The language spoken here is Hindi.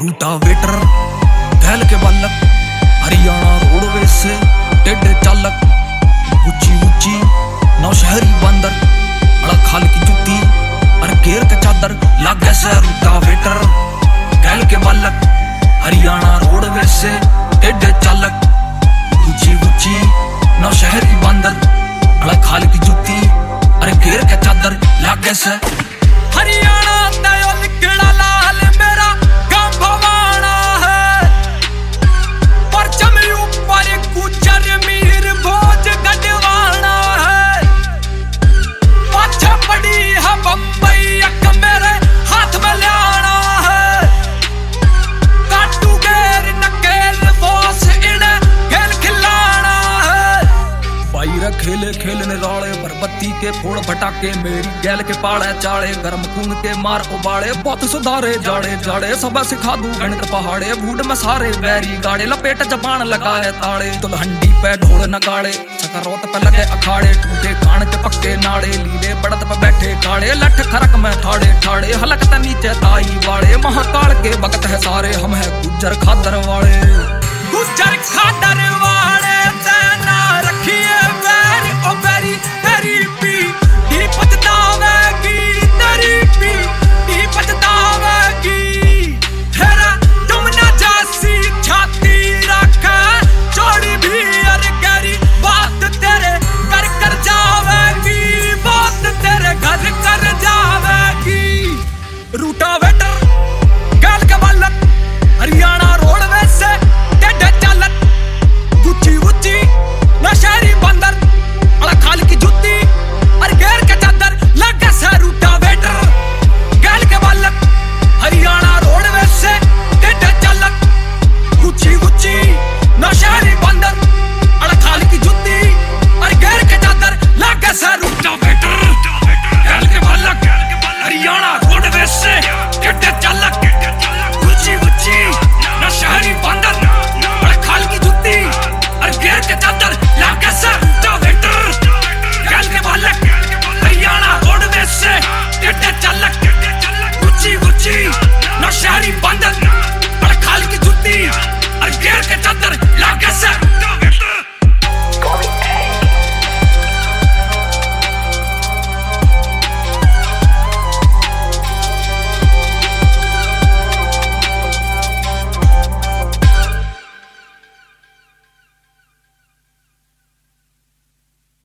रूटावेटर धैल के बालक, हरियाणा रोडवेज से टेढ़े चालक, ऊंची ऊंची नौशहरी बंदर, अड़ा खाल की जुत्ती और घेर का चादर, लागे से रूटावेटर धैल के बालक, हरियाणा रोडवेज से टेढ़े चालक, ऊंची ऊंची नौशहरी बंदर, अड़ा खाल की जुत्ती और घेर का चादर, लागे से हरियाणा तयो लिखड़ा लाल मेरा गांव भवाना है, परचम ऊपर गुजर मीर भोज गढ़वाना है, पाछा पड़ी है बम्बई अक मेरे हाथ में लाना है, काटू गेर नकेल बोस इन्हें खेल खिलाना है, बाईरा खेले खेलने राले बरबत्ती के फोड़ भटाके, मेरी गैल के पाड़े चाड़े, गर्म खून के मार उबाड़े, बहुत सुधारे जाड़े जाड़े, सब सिखा दूं गणित पहाड़े, बूढ़ में सारे बैरी गाड़े, लपेट जबान लगाए ताड़े, दुल्हंडी पे ढोल नगाड़े, सकरोत पे लगे अखाड़े, टूटे कान के पक्के नाड़े, लीले बड़द पे बैठे काड़े, लठ खरक में ठाड़े ठाड़े, हलक त नीचे ताई वाड़े, महाकाल के भगत है सारे, हम है गुज्जर खादर वाले, गुज्जर खादर वाले।